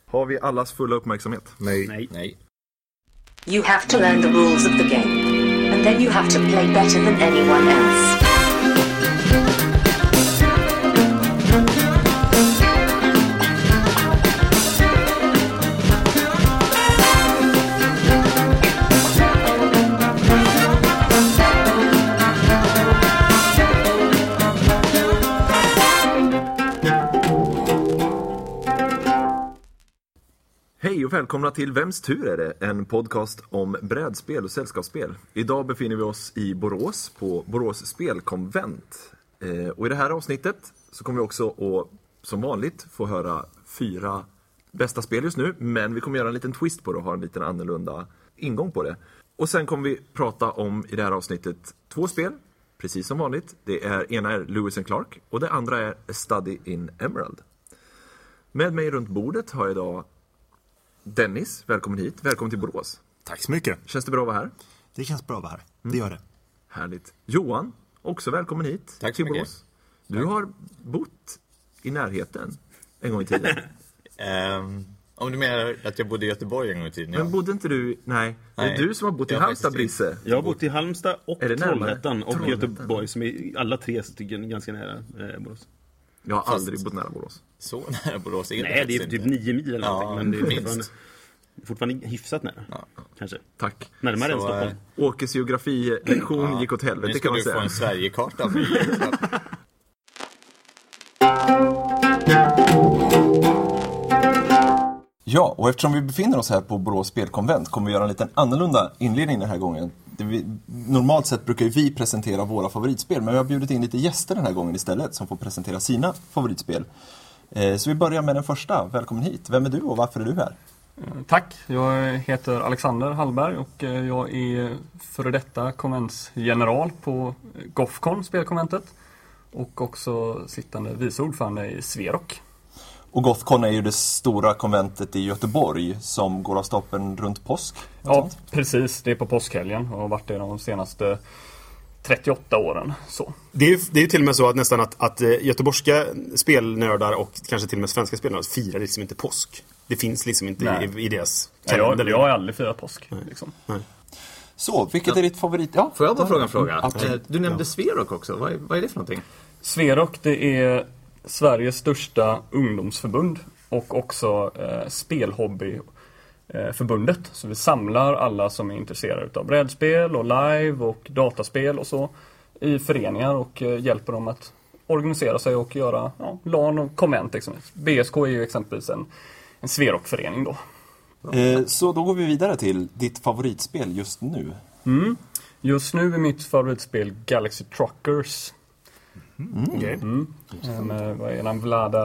Har vi allas fulla uppmärksamhet? Nej. You have to learn the rules of the game, and then you have to play better than anyone else. Hej och välkomna till Vems tur är det? En podcast om brädspel och sällskapsspel. Idag befinner vi oss i Borås på Borås spelkonvent. Och i det här avsnittet så kommer vi också att som vanligt få höra 4 bästa spel just nu. Men vi kommer göra en liten twist på det och ha en liten annorlunda ingång på det. Och sen kommer vi prata om i det här avsnittet 2 spel, precis som vanligt. Ena är Lewis and Clark och det andra är A Study in Emerald. Med mig runt bordet har jag idag Dennis, välkommen hit. Välkommen till Borås. Tack så mycket. Känns det bra att vara här? Det känns bra att vara här. Det gör det. Härligt. Johan, också välkommen hit. Tack så till mycket. Borås. Du har bott i närheten en gång i tiden. Om du menar att jag bodde i Göteborg en gång i tiden, ja. Men bodde inte du... Nej. Det är du som har bott i Jag har Halmstad, faktiskt Brisse. Jag har bott i Halmstad och Är det närmare? Trollhättan och Trollhättan. Göteborg som är alla 3 stycken ganska nära Borås. Jag har aldrig bott nära Borås. Så nära Borås är det Nej, det är faktiskt typ inte. 9 mil eller Ja, någonting, men det är minst. fortfarande hyfsat nära. Ja. Kanske. Tack. Närmare än Så, Stockholm. Åkes geografilektion gick åt Nu helvete ska kan man du få säga. en Sverigekarta av mig. Ja, och eftersom vi befinner oss här på Borås spelkonvent kommer vi göra en liten annorlunda inledning den här gången. Normalt sett brukar ju vi presentera våra favoritspel, men vi har bjudit in lite gäster den här gången istället som får presentera sina favoritspel. Så vi börjar med den första. Välkommen hit. Vem är du och varför är du här? Tack, jag heter Alexander Hallberg och jag är före detta konventsgeneral på Gothcon, spelkonventet, och också sittande vice ordförande i Sverok. Och Gothcon är ju det stora konventet i Göteborg som går av stapeln runt påsk. Ja, precis. Det är på påskhelgen och har varit det de senaste 38 åren. Så. Det är ju till och med så att nästan att göteborgska spelnördar och kanske till och med svenska spelnördar firar liksom inte påsk. Det finns liksom inte i deras kalender. Jag har aldrig firat påsk. Liksom. Så, vilket är ditt favorit? Ja, Får jag bara fråga en fråga? Absolut. Du nämnde Sverok också. Vad är det för någonting? Sverok, det är Sveriges största ungdomsförbund och också spelhobbyförbundet. Så vi samlar alla som är intresserade av brädspel och live och dataspel och så i föreningar och hjälper dem att organisera sig och göra LAN och konvent. Liksom. BSK är ju exempelvis en Sverok-förening då. Så då går vi vidare till ditt favoritspel just nu. Just nu är mitt favoritspel Galaxy Truckers. Med, vad är den? Vlada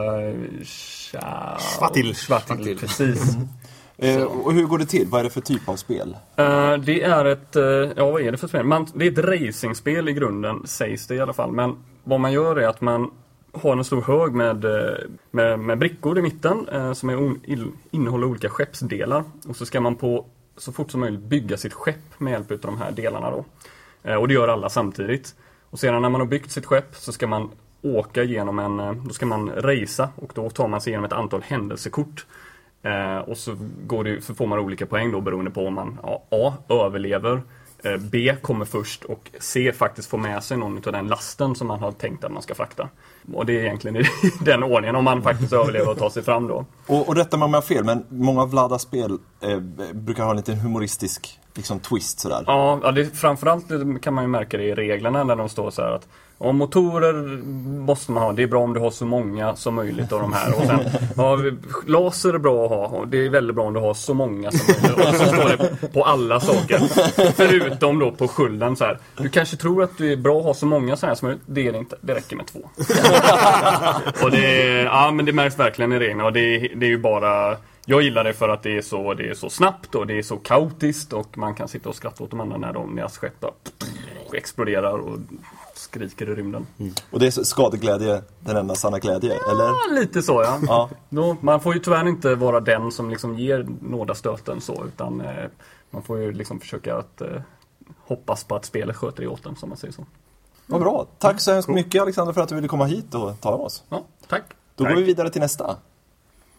Schvatil, precis. Och hur går det till? Vad är det för typ av spel? Det är ett, vad är det för spel? Det är ett racingspel i grunden, sägs det i alla fall. Men vad man gör är att man har en stor hög med brickor i mitten som innehåller olika skeppsdelar. Och så ska man på så fort som möjligt bygga sitt skepp med hjälp av de här delarna då. Och det gör alla samtidigt. Och sedan när man har byggt sitt skepp så ska man åka genom då ska man racea och då tar man sig igenom ett antal händelsekort. Och så får man olika poäng då beroende på om man A. överlever, B. kommer först och C. faktiskt får med sig någon av den lasten som man har tänkt att man ska frakta. Och det är egentligen i den ordningen om man faktiskt överlever och tar sig fram då. Och rätta mig om jag har fel, men många av Vladas spel brukar ha en liten humoristisk liksom, twist sådär. Ja, framförallt kan man ju märka det i reglerna när de står så här att om motorer måste man ha, det är bra om du har så många som möjligt av de här. Och sen, laser är bra att ha, och det är väldigt bra om du har så många som möjligt. Och så står det på alla saker. Förutom då på skölden så här. Du kanske tror att du är bra att ha så många så här som möjligt. Det är det inte, det räcker med 2. Och men det märks verkligen i reglerna. Och det är ju bara... Jag gillar det för att det är så snabbt och det är så kaotiskt och man kan sitta och skratta åt de andra när deras skepp exploderar och skriker i rymden. Och det är skadeglädje, den enda sanna glädje, eller? Ja, lite så, ja. Man får ju tyvärr inte vara den som liksom ger nådastöten så, utan man får ju liksom försöka att hoppas på att spelet sköter det åt den, som man säger så. Vad bra. Tack så hemskt mycket, Alexander, för att du ville komma hit och ta oss. Ja, tack. Då går vi vidare till nästa.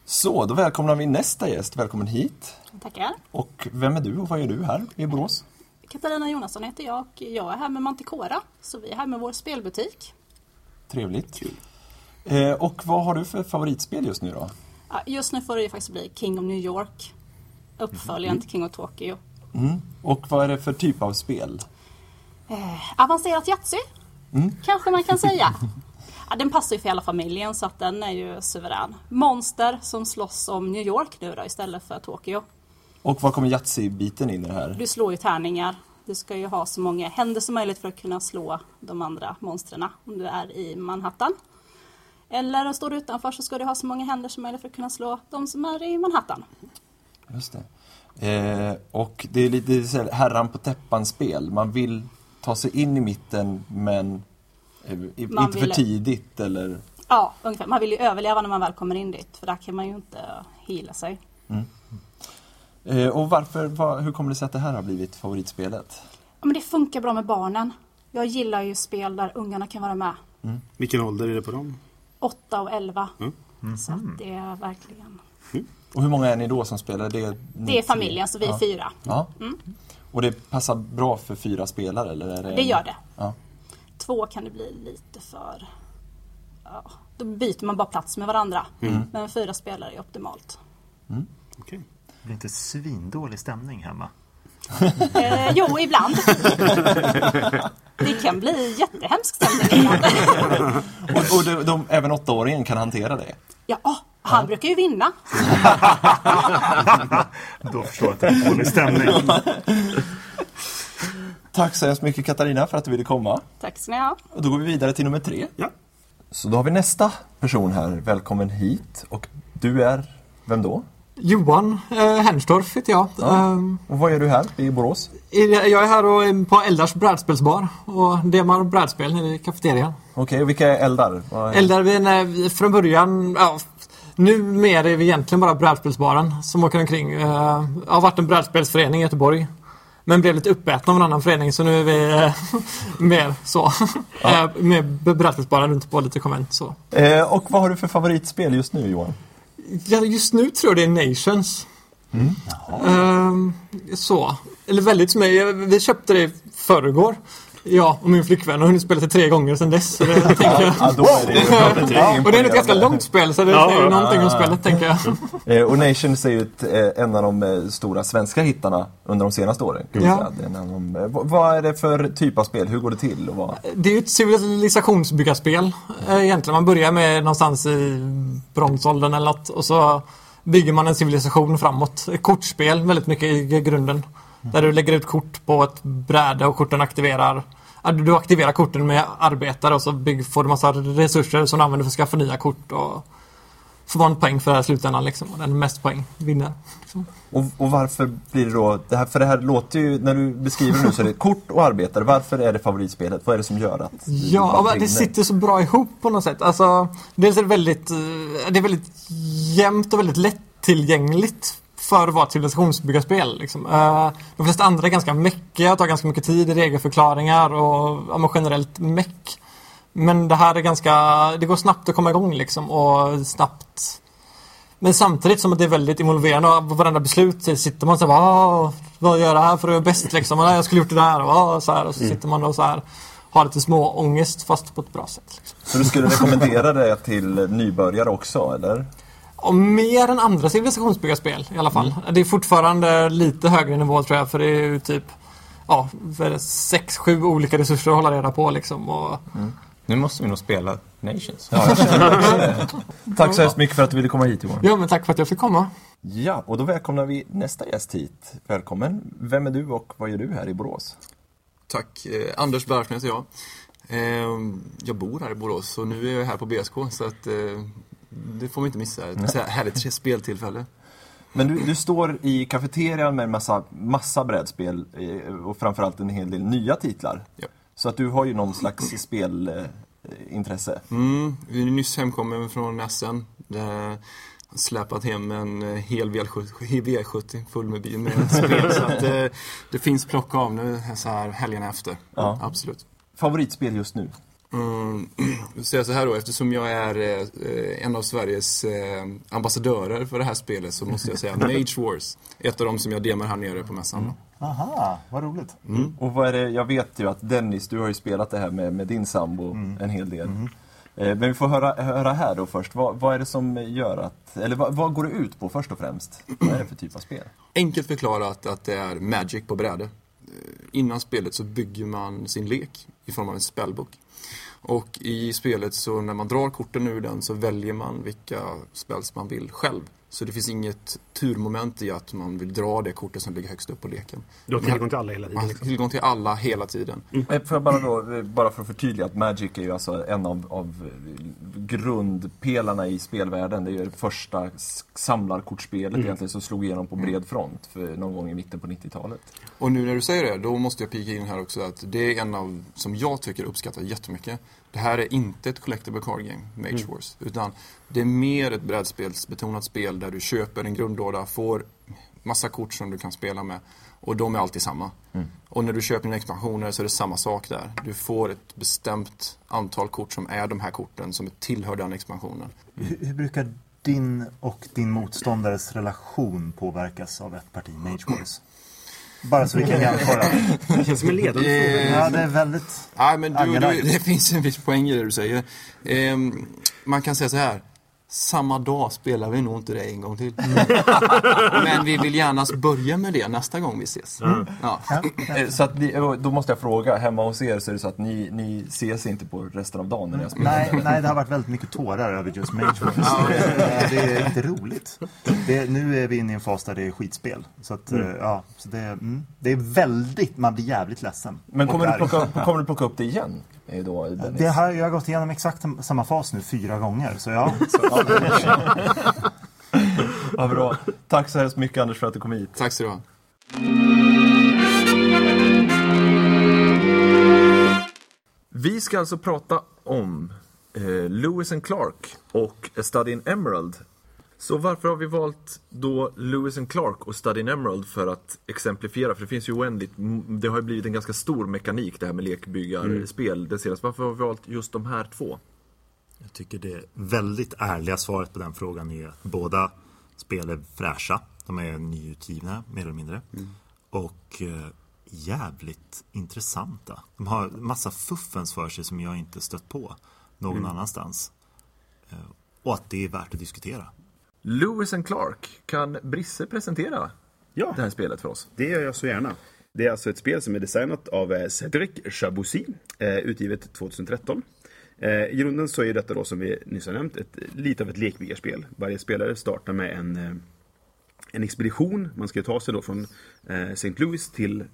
Så, då välkomnar vi nästa gäst. Välkommen hit. Tackar. Och vem är du och vad gör du här i Borås? Katarina Jonasson heter jag och jag är här med Manticora. Så vi är här med vår spelbutik. Trevligt. Och vad har du för favoritspel just nu då? Ja, just nu får det ju faktiskt bli King of New York. Uppföljaren till King of Tokyo. Och vad är det för typ av spel? Avancerat Yatzy. Kanske man kan säga. Ja, den passar ju för hela familjen så att den är ju suverän. Monster som slåss om New York nu då istället för Tokyo. Och vad kommer Yatzy-biten in i det här? Du slår ju tärningar. Du ska ju ha så många händer som möjligt för att kunna slå de andra monsterna om du är i Manhattan. Eller står du utanför så ska du ha så många händer som möjligt för att kunna slå de som är i Manhattan. Just det. Och det är lite så här, herran på täppan-spel. Man vill ta sig in i mitten men inte för tidigt eller... Ja, ungefär. Man vill ju överleva när man väl kommer in dit. För där kan man ju inte hila sig. Och hur kommer det sig att det här har blivit favoritspelet? Ja, men det funkar bra med barnen. Jag gillar ju spel där ungarna kan vara med. Vilken ålder är det på dem? 8 och 11. Så att det är verkligen... Och hur många är ni då som spelar? Det är familjen, så vi är 4. Ja. Och det passar bra för 4 spelare? Eller är Det gör det. Ja. 2 kan det bli lite för... Ja, då byter man bara plats med varandra. Men 4 spelare är optimalt. Okej. Det blir inte svindålig stämning hemma. Jo, ibland. Det kan bli jättehemskt stämning ibland. Och även 8-åringen kan hantera det? Ja, han brukar ju vinna. Då förstår jag att det är en dålig stämning. Tack så hemskt mycket Katarina för att du ville komma. Tack ska ni ha. Och då går vi vidare till nummer 3. Ja. Så då har vi nästa person här. Välkommen hit. Och du är, vem då? Johan Hernstorff heter jag. Ja. Och vad gör du här i Borås? Jag är här på Eldars brädspelsbar och demar brädspel i kafeterian. Okej, och vilka är Eldar? Eldar, vi från början, nu mer är vi egentligen bara brädspelsbaren som åker omkring. Jag har varit en brädspelsförening i Göteborg. Men blev lite uppätna av en annan förening så nu är vi mer så. Med brädspelsbaren runt på lite konvent så. Och vad har du för favoritspel just nu Johan? Ja, just nu tror jag det är Nations. Så. Eller väldigt som vi köpte det förrgår. Ja, och min flickvän har hunnit spela det 3 gånger sedan dess. Så det tänker jag. Då är det och det är ett ganska långt spel så det är ju någonting om spelet tänker jag. Och Nations är ju en av de stora svenska hittarna under de senaste åren. Ja. Vad är det för typ av spel? Hur går det till? Och vad? Det är ju ett civilisationsbyggarspel. Egentligen man börjar med någonstans i bronsåldern eller något. Och så bygger man en civilisation framåt. Kortspel väldigt mycket i grunden. Där du lägger ut kort på ett bräde och korten aktiverar. Du aktiverar korten med arbetare och så får du massa resurser som du använder för att skaffa nya kort. Och får man poäng för det här slutändan liksom. Och den mest poäng vinner. Liksom. Och varför blir det då... För det här låter ju... När du beskriver det nu så är det kort och arbetare. Varför är det favoritspelet? Vad är det som gör att... Ja, det sitter så bra ihop på något sätt. Alltså, det är väldigt jämnt och väldigt lättillgängligt för att vara ett civilisationsbyggarspel. Liksom. De flesta andra är ganska mäckiga, tar ganska mycket tid i regelförklaringar och generellt mäck. Men det här är det går snabbt att komma igång liksom, och snabbt. Men samtidigt som att det är väldigt involverande och på varenda beslut sitter man så här, vad gör jag här för att göra bäst liksom? Och jag skulle gjort det där och så här, och så sitter man och så här har lite små ångest fast på ett bra sätt. Liksom. Så du skulle rekommendera det till nybörjare också, eller? Och mer än andra civilisationsbyggarspel i alla fall. Det är fortfarande lite högre nivå tror jag, för det är ju typ 6-7 olika resurser att hålla reda på liksom. Och... Nu måste vi nog spela Nations. Ja, tack så hemskt mycket för att du ville komma hit Johan. Ja, men tack för att jag fick komma. Ja, och då välkomnar vi nästa gäst hit. Välkommen. Vem är du och vad gör du här i Borås? Tack. Anders Bergsson heter jag. Jag bor här i Borås och nu är jag här på BSK så att det får man inte missa. Ett härligt speltillfälle. Men du står i kafeterian med en massa brädspel och framförallt en hel del nya titlar. Ja. Så att du har ju någon slags spelintresse. Vi är nyss hemkommen från Essen. Släpat hem en hel V70 full med spel. Så att det finns plocka av nu så här helgen efter. Ja. Absolut. Favoritspel just nu? Säga så här då, eftersom jag är en av Sveriges ambassadörer för det här spelet så måste jag säga Mage Wars. Ett av dem som jag demar här nere på mässan. Aha, vad roligt. Och vad är det, jag vet ju att Dennis, du har ju spelat det här med din sambo en hel del. Men vi får höra här då först. Vad är det som gör att, eller vad går det ut på först och främst? Vad är det för typ av spel? Enkelt förklarat att det är Magic på bräde. Innan spelet så bygger man sin lek i form av en spellbok. Och i spelet så när man drar korten ur den så väljer man vilka spells man vill själv. Så det finns inget turmoment i att man vill dra det kortet som ligger högst upp på leken. Du har tillgång till alla hela tiden. Man har tillgång till alla hela tiden. Får jag bara för att förtydliga att Magic är ju alltså en av grundpelarna i spelvärlden. Det är ju det första samlarkortspelet egentligen som slog igenom på bred front för någon gång i mitten på 90-talet. Och nu när du säger det, då måste jag pika in här också att det är en av som jag tycker uppskattar jättemycket. Det här är inte ett collectible card game, Mage Wars, utan det är mer ett brädspelsbetonat spel där du köper en grundlåda, får massa kort som du kan spela med och de är alltid samma. Och när du köper dina expansioner så är det samma sak där. Du får ett bestämt antal kort som är de här korten som tillhör den expansionen. Hur brukar din och din motståndares relation påverkas av ett parti Mage Wars? Bara så vi kan jämföra. Det känns som en ledande fråga. Ja, det är väldigt... Nej, men det finns en viss poäng i det du säger. Man kan säga så här. Samma dag spelar vi nog inte det en gång till. Men vi vill gärna börja med det nästa gång vi ses. Ja. Så att då måste jag fråga, hemma hos er så är det så att ni ses inte på resten av dagen när jag spelar? Nej, det har varit väldigt mycket tårar över just Mage Wars. Det är inte roligt. Nu är vi inne i en fas där det är skitspel. Så att, så det är väldigt, man blir jävligt ledsen. Men kommer du plocka upp det igen? Då, jag har gått igenom exakt samma fas nu 4 gånger. Så ja. Ja, bra. Tack så hemskt mycket Anders för att du kom hit. Tack så du ha. Vi ska alltså prata om Lewis and Clark och A Study in Emerald. Så varför har vi valt då Lewis and Clark och Study in Emerald för att exemplifiera? För det finns ju oändligt, det har ju blivit en ganska stor mekanik det här med lekbyggarspel. Varför har vi valt just de här två? Jag tycker det väldigt ärliga svaret på den frågan är att båda spel är fräscha. De är nyutgivna, mer eller mindre. Och jävligt intressanta. De har massa fuffens för sig som jag inte stött på någon annanstans. Och att det är värt att diskutera. Lewis and Clark, kan Brisse presentera det här spelet för oss? Det gör jag så gärna. Det är alltså ett spel som är designat av Cedric Chaboussi, utgivet 2013. I grunden så är detta då, som vi nyss har nämnt, lite av ett lekbyggarspel. Varje spelare startar med en expedition. Man ska ta sig då från St. Louis till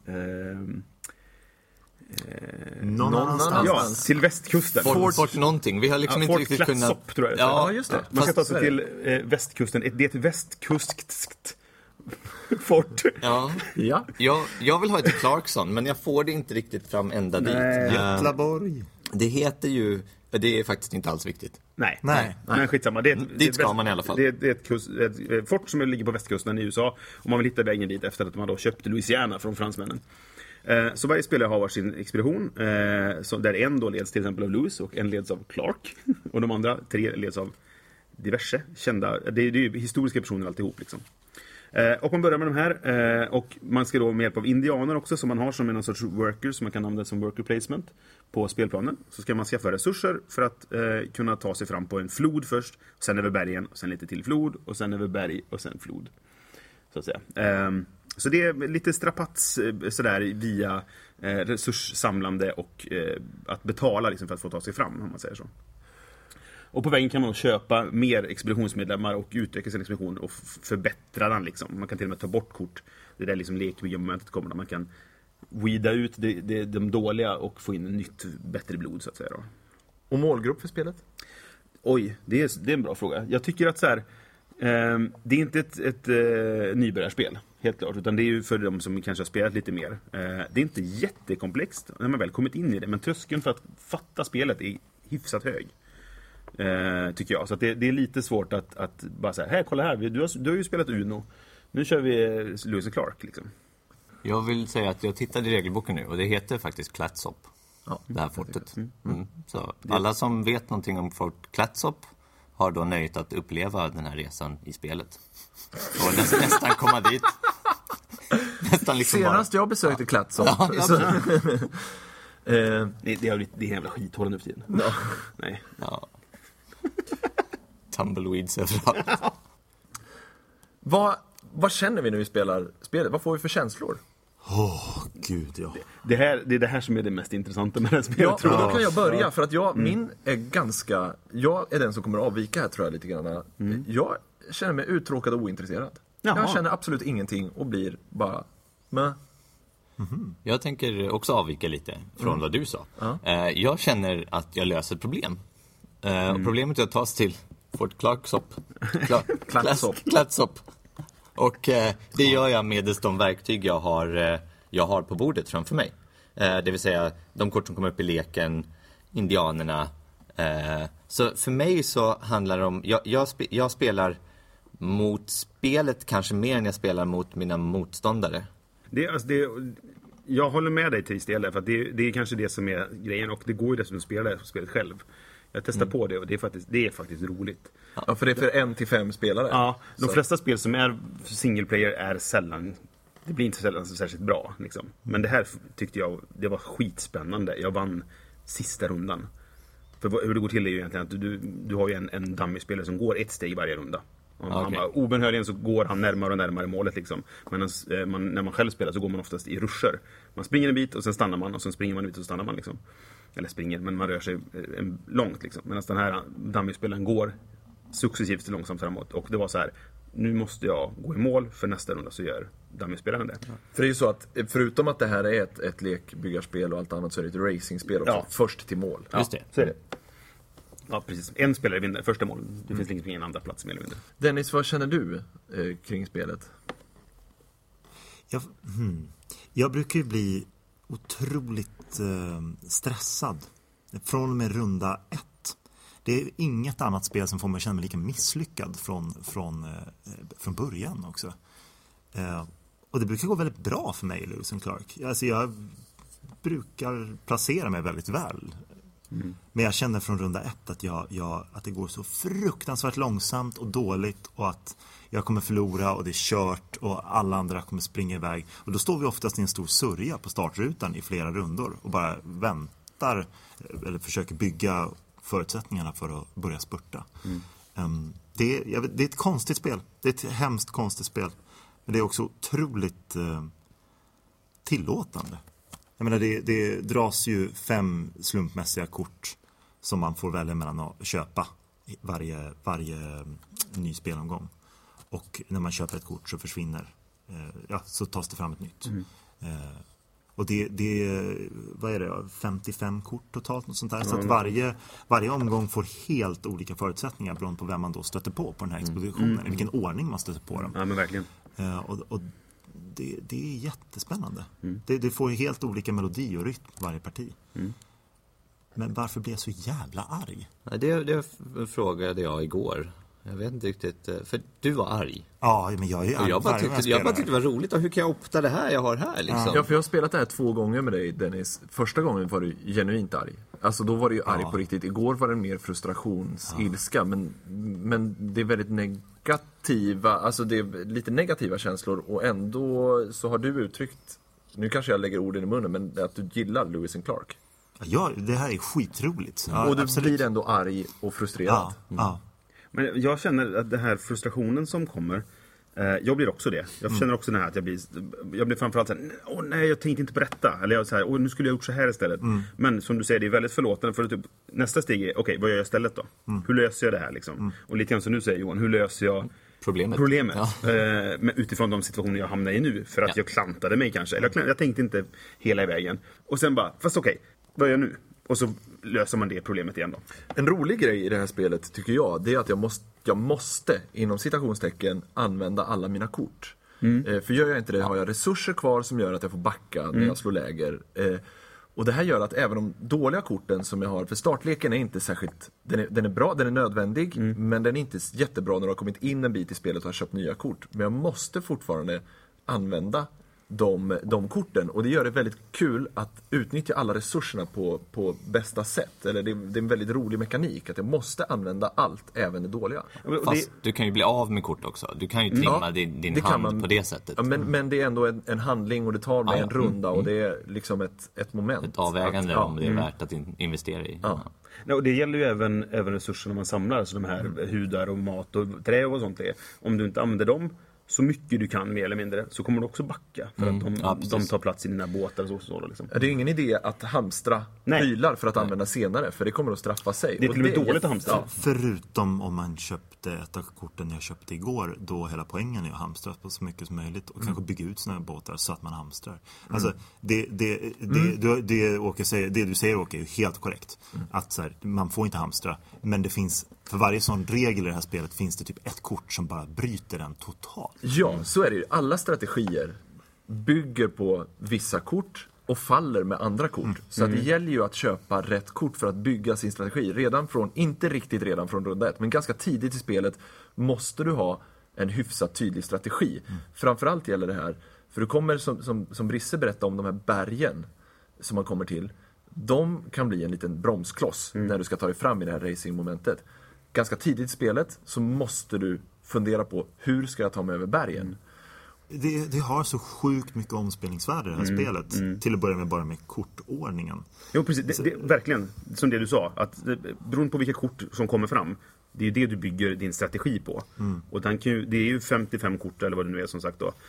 någon annanstans. Ja, till västkusten. Fort någonting. Vi har liksom inte riktigt kunnat... Fort tror jag. Ja, just det. Man ska ta sig till västkusten. Det är ett västkuskt fort. Ja. Jag vill ha ett Clarkson, men jag får det inte riktigt fram ända dit. Götlaborg. Det heter ju... Det är faktiskt inte alls viktigt. Nej. Men skitsamma. Dit ska man i alla fall. Det är ett fort som ligger på västkusten i USA. Och man vill hitta vägen dit efter att man då köpte Louisiana från fransmännen. Så varje spelare har sin expedition. Där en då leds till exempel av Lewis och en leds av Clark. Och de andra 3 leds av diverse kända. Det är ju historiska personer alltihop liksom. Och man börjar med de här. Och man ska då med hjälp av indianer också, som man har som en sorts worker, som man kan använda som worker placement på spelplanen. Så ska man skaffa resurser för att kunna ta sig fram på en flod först, sen över bergen, och sen lite till flod, och sen över berg, och sen flod. Så att säga. Så det är lite strapats sådär via resurssamlande och att betala liksom, för att få ta sig fram, om man säger så. Och på vägen kan man köpa mer expeditionsmedlemmar och utöka sin expedition och förbättra den liksom. Man kan till och med ta bort kort. Det där liksom lekbyggarmomentet kommer, där man kan weeda ut de dåliga och få in nytt, bättre blod så att säga då. Och målgrupp för spelet? Oj, det är en bra fråga. Jag tycker att så här, det är inte ett nybörjarspel, helt klart, utan det är ju för de som kanske har spelat lite mer. Det är inte jättekomplext när man väl kommit in i det, men tröskeln för att fatta spelet är hyfsat hög. Tycker jag. Så att det är lite svårt att bara säga, här, kolla här, du har ju spelat Uno. Nu kör vi Lewis and Clark liksom. Jag vill säga att jag tittade i regelboken nu och det heter faktiskt Clatsop. det här fortet. Så alla som vet någonting om Fort Clatsop har då nöjt att uppleva den här resan i spelet. Och nästan komma dit. Nästan liksom senast jag besökte Clatsop. Det är jävla skithål nu för tiden. Ja. Nej. Ja. Tumbleweeds överallt. Vad känner vi när vi spelar spelet? Vad får vi för känslor? Gud, ja. Det är det här som är det mest intressanta med det här spelet. Ja, tror då kan jag börja. För att min är ganska... Jag är den som kommer att avvika här, tror jag, lite grann. Jag känner mig uttråkad och ointresserad. Jaha. Jag känner absolut ingenting och blir bara... Jag tänker också avvika lite från vad du sa. Jag känner att jag löser problem. Och problemet är att ta sig till Fort Clatsop. Clatsop. Och det gör jag med de verktyg jag har på bordet framför mig. Det vill säga de kort som kommer upp i leken, indianerna. Så för mig så handlar det om... Jag spelar mot spelet kanske mer än jag spelar mot mina motståndare. Jag håller med dig till del, för att det är kanske det som är grejen. Och det går ju dessutom att spela spelet själv. Jag testar på det och det är faktiskt roligt. Ja, för det är för 1-5 spelare. Ja, de flesta spel som är single player är sällan... Det blir inte sällan så särskilt bra. Liksom. Men det här tyckte jag, det var skitspännande. Jag vann sista rundan. För hur det går till är ju egentligen att du har ju en dummy-spelare som går ett steg varje runda. Obenhörligen så går han närmare och närmare målet liksom. Men när man själv spelar så går man oftast i ruscher. Man springer en bit och sen stannar man, och sen springer man en bit och stannar man liksom. Eller springer, men man rör sig långt liksom. Medan den här dummy-spelaren går successivt långsamt framåt. Och det var så här: nu måste jag gå i mål, för nästa runda så gör dummy-spelaren det. För det är ju så att förutom att det här är ett lekbyggarspel och allt annat, så är det ett racingspel också. Först till mål. Just det. Så är det. Ja, precis. En spelare vinner första mål. Det finns liksom ingen andra plats mer eller mindre. Dennis, vad känner du kring spelet? Jag brukar ju bli otroligt stressad från och med runda 1. Det är inget annat spel som får mig att känna mig lika misslyckad från början också. Och det brukar gå väldigt bra för mig, Lewis and Clark. Alltså jag brukar placera mig väldigt väl. Men jag känner från runda 1 att det går så fruktansvärt långsamt och dåligt, och att jag kommer förlora och det är kört och alla andra kommer springa iväg. Och då står vi oftast i en stor sörja på startrutan i flera rundor och bara väntar eller försöker bygga förutsättningarna för att börja spurta. Det är ett konstigt spel. Det är ett hemskt konstigt spel. Men det är också otroligt tillåtande. Jag menar, det dras ju 5 slumpmässiga kort som man får välja mellan att köpa varje ny spelomgång. Och när man köper ett kort så försvinner, så tas det fram ett nytt. Och det är, vad är det, 55 kort totalt, något sånt där. Så att varje omgång får helt olika förutsättningar beroende på vem man då stöter på den här expeditionen. I vilken ordning man stöter på dem. Ja, men verkligen. Och det är jättespännande. Det får helt olika melodi och rytm varje parti. Men varför blev jag så jävla arg? Det frågade jag igår. Jag vet inte riktigt, för du var arg. Ja, men jag är arg. Jag bara tyckte det var roligt. Och hur kan jag opta det här jag har här liksom? Ja, för jag har spelat det här 2 gånger med dig, Dennis. Första gången var du genuint arg. Alltså då var du ju arg på riktigt. Igår var det mer frustrationsilska. Men det är väldigt negativa, alltså det är lite negativa känslor. Och ändå så har du uttryckt, nu kanske jag lägger orden i munnen, men att du gillar Lewis and Clark. Ja, det här är skitroligt. Ja, och du absolut. blir ändå arg och frustrerad. Ja. Men jag känner att den här frustrationen som kommer, jag blir också det. Jag känner också den här att jag blir framförallt så här: åh nej, jag tänkte inte på detta. Eller jag så här, nu skulle jag gjort så här istället. Men som du säger, det är väldigt förlåtande, för typ, nästa steg är, okej, vad gör jag istället då? Hur löser jag det här liksom? Och lite grann som du säger, Johan, hur löser jag problemet? Ja. Men utifrån de situationer jag hamnar i nu, för att jag klantade mig kanske. Eller jag tänkte inte hela vägen. Och sen bara, fast okej, vad gör jag nu? Och så löser man det problemet igen då. En rolig grej i det här spelet tycker jag, det är att jag måste inom citationstecken använda alla mina kort. För gör jag inte det har jag resurser kvar som gör att jag får backa när jag slår läger. Och det här gör att även de dåliga korten som jag har, för startleken är inte särskilt, den är bra, den är nödvändig, men den är inte jättebra när du har kommit in en bit i spelet och har köpt nya kort. Men jag måste fortfarande använda de korten. Och det gör det väldigt kul att utnyttja alla resurserna på bästa sätt. Eller det är en väldigt rolig mekanik att jag måste använda allt, även det dåliga. Fast du kan ju bli av med kort också. Du kan ju trimma din hand på det sättet. Ja, men det är ändå en handling och det tar med en runda och det är liksom ett moment. Ett avvägande om det är värt att investera i. Ja. Ja, och det gäller ju även resurserna man samlar, alltså de här hudar och mat och trä och sånt. Om du inte använder dem så mycket du kan mer eller mindre, så kommer du också backa för att de tar plats i dina båtar och så liksom. Det är ingen idé att hamstra prylar för att använda senare, för det kommer att straffa sig. Det är till och med dåligt att hamstra. Ja, förutom om man köpte ett av korten jag köpte igår, då hela poängen är att hamstra på så mycket som möjligt och kanske bygga ut sina båtar så att man hamstrar. Alltså, det du säger, Åke, är ju helt korrekt. Att så här, man får inte hamstra, men det finns, för varje sån regel i det här spelet finns det typ ett kort som bara bryter den totalt. Ja, så är det ju. Alla strategier bygger på vissa kort och faller med andra kort. Så att det gäller ju att köpa rätt kort för att bygga sin strategi. Inte riktigt redan från runda 1, men ganska tidigt i spelet måste du ha en hyfsat tydlig strategi. Framförallt gäller det här, för du kommer som Brisse berättade om de här bergen som man kommer till. De kan bli en liten bromskloss när du ska ta dig fram i det här racingmomentet. Ganska tidigt i spelet så måste du fundera på hur ska jag ta mig över bergen. Det har så sjukt mycket omspelningsvärde det här spelet. Till att börja med bara med kortordningen. Jo, precis. Det verkligen, som det du sa, att beroende på vilka kort som kommer fram, det är ju det du bygger din strategi på. Och det är ju 55 kort eller vad det nu är som sagt då.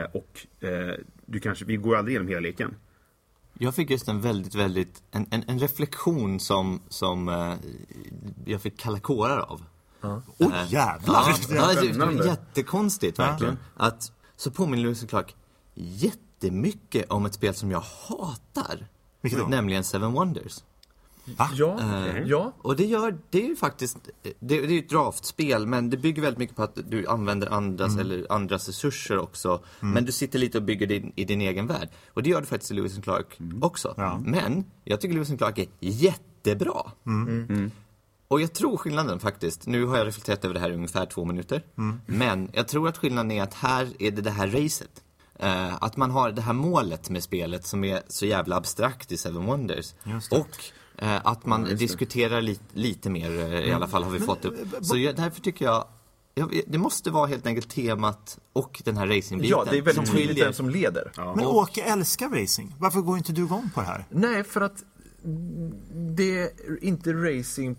Vi går aldrig igenom hela leken. Jag fick just en väldigt en reflektion som jag fick kalla kårar av. Jävlar! Det är jättekonstigt verkligen. Så påminner Lewis & Clark jättemycket om ett spel som jag hatar. Nämligen Seven Wonders. Ja. Och det är ju faktiskt det är ett draftspel, men det bygger väldigt mycket på att du använder andras resurser också. Men du sitter lite och bygger i din egen värld. Och det gör du faktiskt i Lewis & Clark också. Men jag tycker Lewis & Clark är jättebra. Och jag tror skillnaden faktiskt, nu har jag reflekterat över det här i ungefär 2 minuter, men jag tror att skillnaden är att här är det här racet. Att man har det här målet med spelet som är så jävla abstrakt i Seven Wonders. Och att man diskuterar lite mer, i alla fall har vi fått upp. Så därför tycker jag det måste vara helt enkelt temat och den här racingbiten. Ja, det är väldigt tydligt vem som leder. Ja. Men Åke älskar racing. Varför går inte du igång på det här? Nej, för att det är inte racing.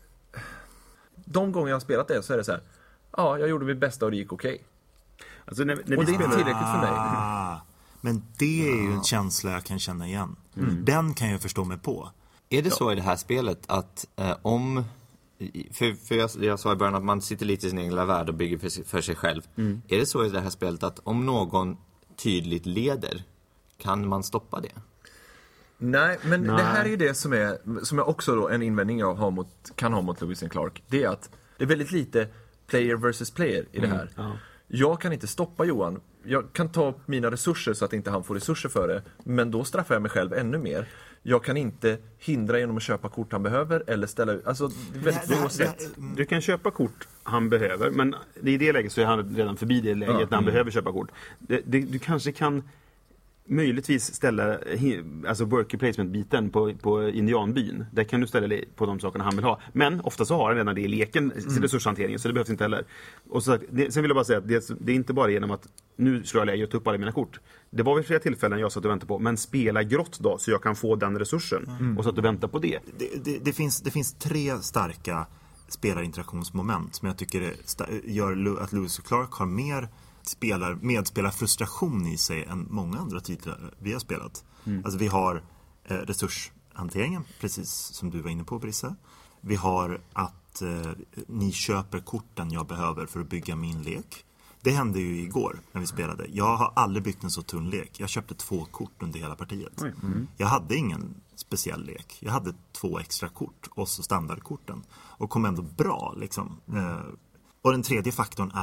De gånger jag har spelat det så är det så här: ja, jag gjorde mitt bästa och det gick okej. Alltså när och det är inte tillräckligt för mig. Men det är ju en känsla jag kan känna igen. Den kan jag förstå mig på. Är det så i det här spelet att om... För jag sa i början att man sitter lite i sin egen värld och bygger för sig själv. Är det så i det här spelet att om någon tydligt leder, kan man stoppa det? Nej, men det här är ju det som är också då en invändning jag kan ha mot Lewis & Clark. Det är att det är väldigt lite player versus player i det här. Jag kan inte stoppa Johan. Jag kan ta upp mina resurser så att inte han får resurser för det. Men då straffar jag mig själv ännu mer. Jag kan inte hindra genom att köpa kort han behöver eller ställa ut. Alltså, det är väldigt få sätt. Du kan köpa kort han behöver, men i det läget så är han redan förbi det läget när han behöver köpa kort. Du kanske kan möjligtvis ställa alltså worker placement-biten på indianbyn. Där kan du ställa dig på de sakerna han vill ha. Men ofta så har han redan det i leken, resurshanteringen, så det behövs inte heller. Och så, sen vill jag bara säga att det är inte bara genom att nu slår jag läget upp alla mina kort. Det var vid flera tillfällen jag satt och väntade på, men spela grått då så jag kan få den resursen. Och så att du väntar på det. Det finns 3 starka spelarinteraktionsmoment som jag tycker gör att Lewis & Clark har mer medspelarfrustration i sig än många andra titlar vi har spelat. Alltså vi har resurshanteringen, precis som du var inne på, Brisse. Vi har att ni köper korten jag behöver för att bygga min lek. Det hände ju igår när vi spelade. Jag har aldrig byggt en så tunn lek. Jag köpte 2 kort under hela partiet. Jag hade ingen speciell lek. Jag hade 2 extra kort och så standardkorten. Och kom ändå bra liksom. Och den tredje faktorn är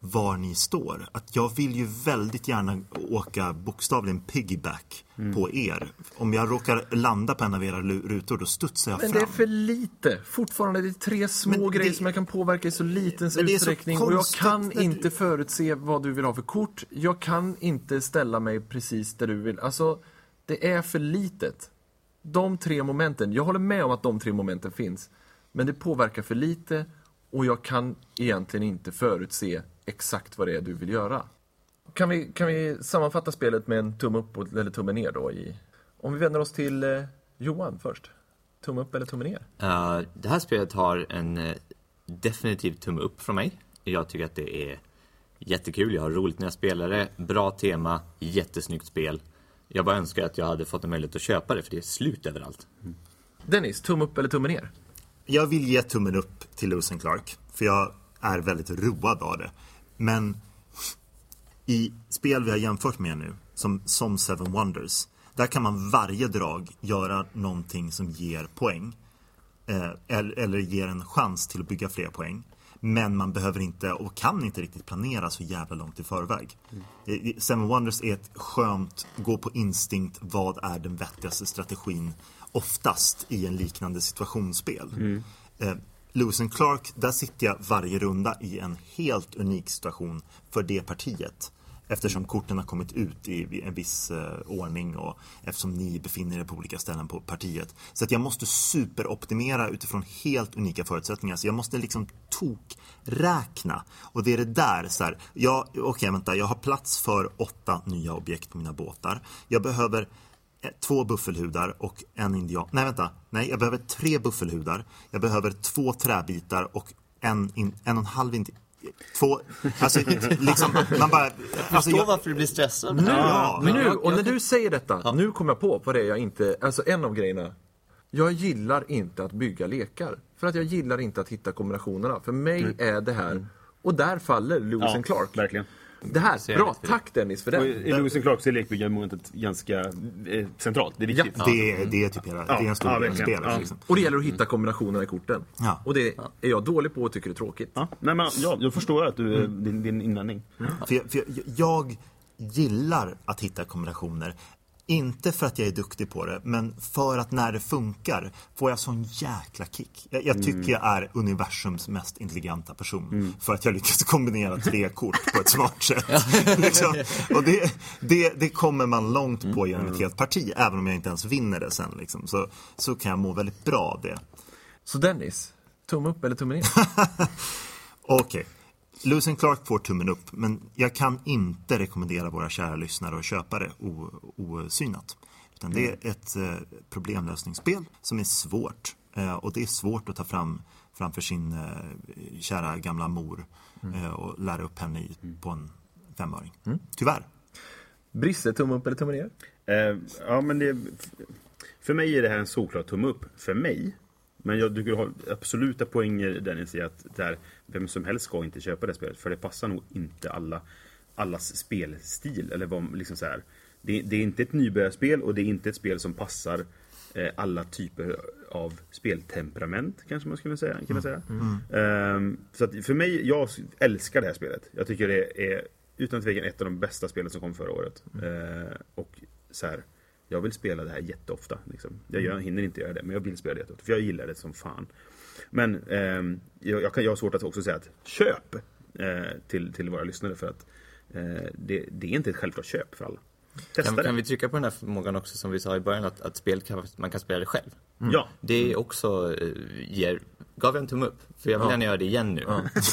var ni står. Att jag vill ju väldigt gärna åka bokstavligen piggyback på er. Om jag råkar landa på en av era rutor, då studsar jag fram. Men det är för lite. Fortfarande det är 3 små grejer som jag kan påverka i så liten utsträckning. Och jag kan inte förutse vad du vill ha för kort. Jag kan inte ställa mig precis där du vill. Alltså, det är för litet. De 3 momenten, jag håller med om att de 3 momenten finns. Men det påverkar för lite och jag kan egentligen inte förutse exakt vad det är du vill göra. Kan vi sammanfatta spelet med en tumme upp eller tumme ner då? Om vi vänder oss till Johan först. Tumme upp eller tumme ner? Det här spelet har en definitiv tumme upp från mig. Jag tycker att det är jättekul. Jag har roligt när jag spelar det. Bra tema, jättesnyggt spel. Jag bara önskar att jag hade fått en möjlighet att köpa det, för det är slut överallt. Dennis, tumme upp eller tumme ner? Jag vill ge tummen upp till Lewis & Clark, för jag är väldigt road av det. Men i spel vi har jämfört med nu, som Seven Wonders, där kan man varje drag göra någonting som ger poäng. Eller ger en chans till att bygga fler poäng. Men man behöver inte och kan inte riktigt planera så jävla långt i förväg. Seven Wonders är ett skönt gå på instinkt. Vad är den vettigaste strategin oftast i en liknande situationsspel? Lewis & Clark, där sitter jag varje runda i en helt unik situation för det partiet. Eftersom korten har kommit ut i en viss ordning och eftersom ni befinner er på olika ställen på partiet. Så att jag måste superoptimera utifrån helt unika förutsättningar. Så jag måste liksom räkna. Och det är det där så här. Jag har plats för 8 nya objekt på mina båtar. Jag behöver 2 buffelhudar och en indian. Nej, jag behöver 3 buffelhudar. Jag behöver 2 träbitar och en och en halv indian. 2, alltså liksom man bara förstår varför du blir stressad. Och när du säger detta, nu kommer jag på vad det är jag inte, alltså en av grejerna. Jag gillar inte att bygga lekar, för att jag gillar inte att hitta kombinationerna. För mig är det här, och där faller Lewis & Clark. Verkligen. Det här, bra, tack Dennis för det. I Lewis & Clark så är lekbyggarmomentet ganska centralt, det är viktigt. Det är typ det är en stor del av spelet. Liksom. Och det gäller att hitta kombinationerna i korten. Och det är jag dålig på och tycker det är tråkigt. Nej, men jag förstår att du din invändning. För jag gillar att hitta kombinationer. Inte för att jag är duktig på det, men för att när det funkar får jag sån jäkla kick. Jag tycker jag är universums mest intelligenta person. För att jag lyckas kombinera 3 kort på ett smart sätt. Liksom. Och det kommer man långt på genom ett helt parti. Även om jag inte ens vinner det sen. Liksom. Så kan jag må väldigt bra av det. Så Dennis, tumme upp eller tumme ner? Okej. Lewis & Clark får tummen upp, men jag kan inte rekommendera våra kära lyssnare att köpa det osynat. Utan det är ett problemlösningsspel som är svårt. Och det är svårt att ta framför sin kära gamla mor och lära upp henne på en 5-öring. Tyvärr. Brisse, tumme upp eller tumme ner? Ja, men för mig är det här en såklart tumme upp. För mig. Men jag tycker du har absoluta poänger, Dennis, i att vem som helst ska inte köpa det spelet. För det passar nog inte allas spelstil. Eller vad, liksom så här. Det är inte ett nybörjarspel och det är inte ett spel som passar alla typer av speltemperament, kanske man skulle säga. Kan man säga. Så att för mig, jag älskar det här spelet. Jag tycker det är utan tvekan ett av de bästa spelen som kom förra året. Och så här. Jag vill spela det här jätteofta. Liksom. Jag hinner inte göra det, men jag vill spela det jätteofta. För jag gillar det som fan. Men jag har svårt att också säga att köp till våra lyssnare. För att det är inte ett självklart köp för alla. Kan vi trycka på den här förmågan också som vi sa i början, att spel man kan spela det själv. Ja. Det är också gav jag en tumme upp. För jag vill gärna göra det igen nu.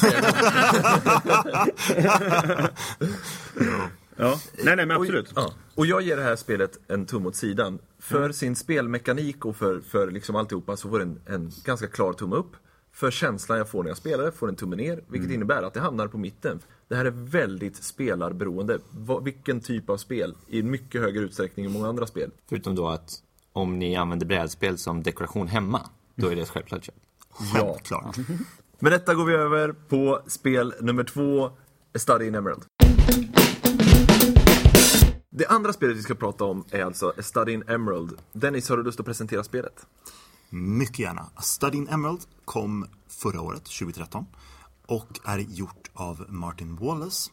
Ja, nej men absolut. Och jag ger det här spelet en tumme åt sidan. För sin spelmekanik och för liksom alltihopa så får det en ganska klar tumme upp. För känslan jag får när jag spelar det får en tumme ner. Vilket innebär att det hamnar på mitten. Det här är väldigt spelarberoende. Vilken typ av spel i mycket högre utsträckning än många andra spel. Förutom då att om ni använder brädspel som dekoration hemma, då är det ett självklart köp. Självklart. Med detta går vi över på spel nummer 2, A Study in Emerald. Det andra spelet vi ska prata om är alltså A Study in Emerald. Dennis, har du lust att presentera spelet? Mycket gärna. A Study in Emerald kom förra året, 2013. och är gjort av Martin Wallace.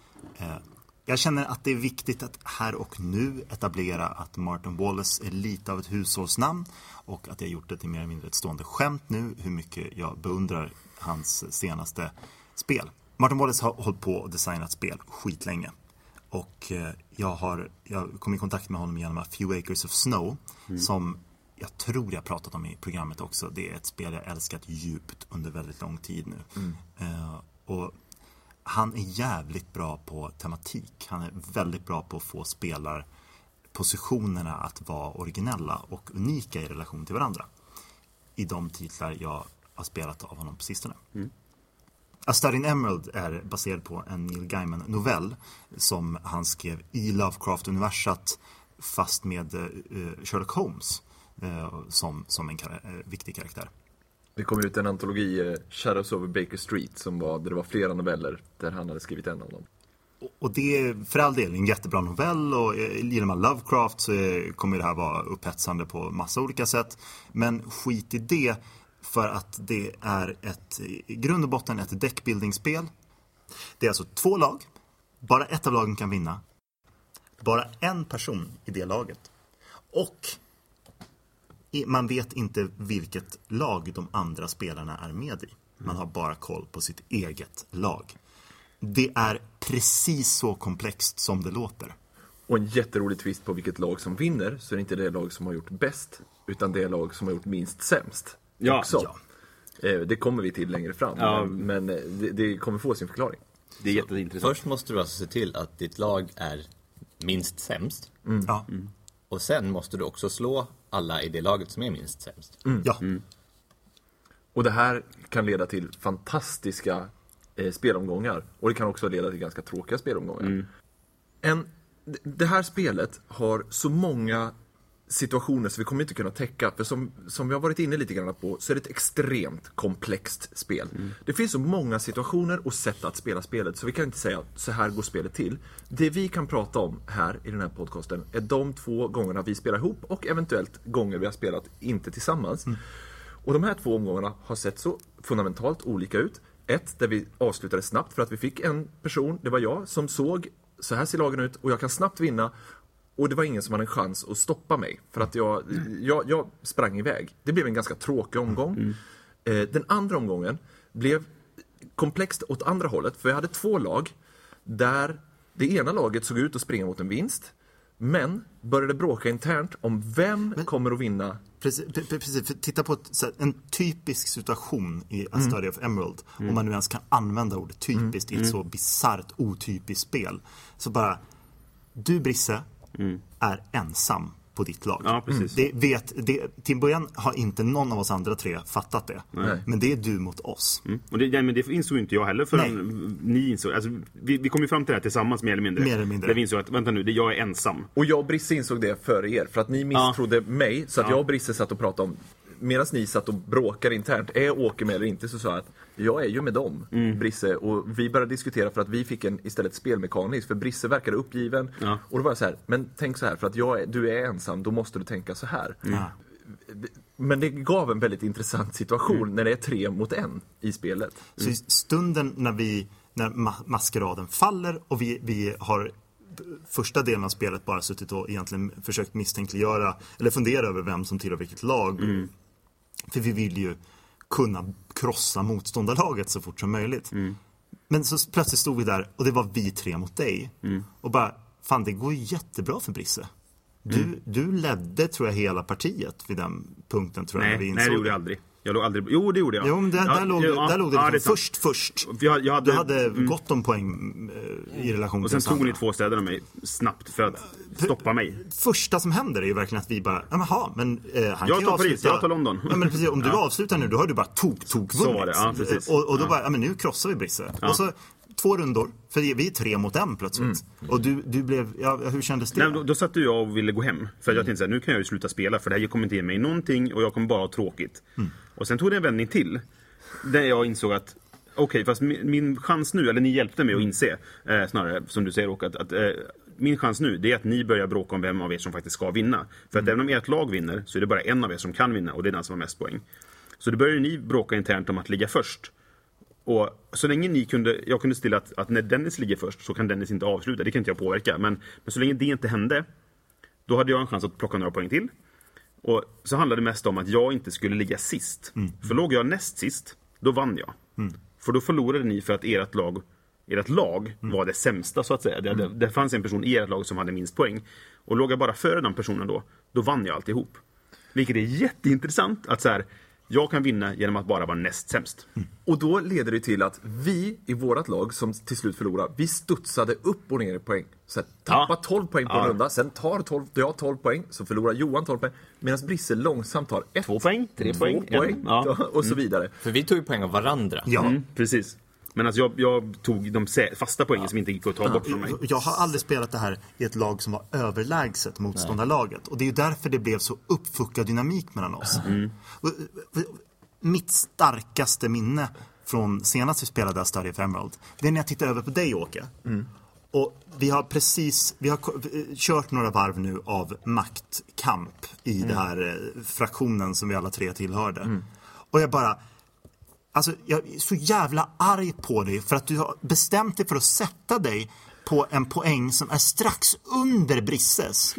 Jag känner att det är viktigt att här och nu etablera att Martin Wallace är lite av ett hushållsnamn och att jag gjort det till mer eller mindre ett stående skämt nu hur mycket jag beundrar hans senaste spel. Martin Wallace har hållit på och designat spel skitlänge. Och jag kom i kontakt med honom genom A Few Acres of Snow som jag tror jag pratat om i programmet också. Det är ett spel jag älskat djupt under väldigt lång tid nu. Och han är jävligt bra på tematik. Han är väldigt bra på att få spelarpositionerna att vara originella och unika i relation till varandra. I de titlar jag har spelat av honom på sistone. A Study in Emerald är baserad på en Neil Gaiman-novell som han skrev i Lovecraft-universat fast med Sherlock Holmes som en viktig karaktär. Det kom ut en antologi, Shadows over Baker Street, där det var flera noveller där han hade skrivit en av dem. Och det är för all del en jättebra novell och gillar man Lovecraft så kommer det här vara upphetsande på massa olika sätt. Men skit i det för att det är i grund och botten ett deckbuilding-spel. Det är alltså 2 lag. Bara ett av lagen kan vinna. Bara en person i det laget. Och man vet inte vilket lag de andra spelarna är med i. Man har bara koll på sitt eget lag. Det är precis så komplext som det låter. Och en jätterolig twist på vilket lag som vinner, så är det inte det lag som har gjort bäst, utan det lag som har gjort minst sämst. Ja. Det kommer vi till längre fram, men det kommer få sin förklaring. Det är jätteintressant. Först måste du alltså se till att ditt lag är minst sämst. Och sen måste du också slå alla i det laget som är minst sämst. Och det här kan leda till fantastiska spelomgångar. Och det kan också leda till ganska tråkiga spelomgångar. Det här spelet har så många situationer så vi kommer inte kunna täcka. För som vi har varit inne lite grann på så är det ett extremt komplext spel. Det finns så många situationer och sätt att spela spelet så vi kan inte säga så här går spelet till. Det vi kan prata om här i den här podcasten är de 2 gångerna vi spelar ihop och eventuellt gånger vi har spelat inte tillsammans. Och de här 2 omgångarna har sett så fundamentalt olika ut. Ett där vi avslutade snabbt för att vi fick en person, det var jag, som såg så här ser lagen ut och jag kan snabbt vinna. Och det var ingen som hade en chans att stoppa mig. För att jag sprang iväg. Det blev en ganska tråkig omgång. Den andra omgången blev komplext åt andra hållet. För jag hade 2 lag. Där det ena laget såg ut att springa mot en vinst. Men började bråka internt om vem kommer att vinna. Precis, för titta på en typisk situation i A Study of Emerald. Om man nu ens kan använda ordet typiskt i ett så bizarrt otypiskt spel. Så bara, du Brisse är ensam på ditt lag. Ja, precis. Till början har inte någon av oss andra 3 fattat det. Men det är du mot oss. Och men det insåg inte jag heller förrän ni insåg. Alltså, vi kom ju fram till det här tillsammans mer eller mindre. Där vi insåg att, vänta nu, jag är ensam. Och jag och Brisse insåg det före er. För att ni misstrodde mig. Så att jag och Brisse satt och pratade om medan ni satt och bråkade internt, är Åke med eller inte, så sa jag att jag är ju med dem, Brisse, och vi började diskutera för att vi fick en istället spelmekaniskt, för Brisse verkade uppgiven, och då var jag så här, men tänk så här, för att du är ensam, då måste du tänka så här. Men det gav en väldigt intressant situation när det är 3 mot 1 i spelet. Så i stunden när maskeraden faller och vi har första delen av spelet bara suttit och egentligen försökt misstänkliggöra eller fundera över vem som tillhör vilket lag. För vi vill ju kunna krossa motståndarlaget så fort som möjligt. Men så plötsligt stod vi där och det var vi 3 mot dig. Och bara, fan, det går ju jättebra för Brisse. Du ledde, tror jag, hela partiet vid den punkten, tror jag. Nej, det gjorde jag aldrig. Jag låg aldrig... Jo, det gjorde jag. Jo, men där låg det liksom först. Du hade gott om poäng i relation till och sen tog ni 2 städer av mig snabbt för att stoppa mig. Första som händer är ju verkligen att vi bara, han kan jag tar Paris, jag tar London. Ja, men precis, om du avslutar nu, då har du bara tok vunnit. Så var det, precis. Och då bara, men nu krossar vi Brisse. Och så 2 rundor, för vi är 3 mot 1 plötsligt. Och du blev, hur kändes det? Nej, då satt jag och ville gå hem. För jag tänkte så här, nu kan jag ju sluta spela, för det här kommer inte ge mig någonting och jag kommer bara ha tråkigt. Och sen tog det en vändning till, där jag insåg att okej, fast min chans nu, eller ni hjälpte mig att inse, snarare, som du säger, och att min chans nu, det är att ni börjar bråka om vem av er som faktiskt ska vinna. För att även om ert lag vinner, så är det bara en av er som kan vinna, och det är den som har mest poäng. Så då börjar ni bråka internt om att ligga först. Och så länge jag kunde stilla att när Dennis ligger först så kan Dennis inte avsluta. Det kan inte jag påverka. Men så länge det inte hände, då hade jag en chans att plocka några poäng till. Och så handlade det mest om att jag inte skulle ligga sist. För låg jag näst sist, då vann jag. För då förlorade ni för att ert lag var det sämsta, så att säga. Det fanns en person i ert lag som hade minst poäng. Och låg jag bara före den personen då vann jag alltihop. Vilket är jätteintressant att så här, jag kan vinna genom att bara vara näst sämst. Och då leder det till att vi i vårat lag som till slut förlorar, vi studsade upp och ner i poäng. Så tappar 12 poäng på en runda, sen tar jag 12 poäng, så förlorar Johan 12 poäng. Medan Brisse långsamt tar 2 poäng, 3 poäng, och så vidare. För vi tog ju poäng av varandra. Ja, precis. Men alltså jag tog de fasta poängen som inte gick att ta bort från mig. Jag har aldrig spelat det här i ett lag som var överlägset motståndarlaget. Och det är ju därför det blev så uppfuckad dynamik mellan oss. Mitt starkaste minne från senast vi spelade Study of Emerald, det är när jag tittar över på dig, Åke. Och vi har kört några varv nu av maktkamp i den här fraktionen som vi alla tre tillhörde. Och jag är så jävla arg på dig för att du har bestämt dig för att sätta dig på en poäng som är strax under Brisses.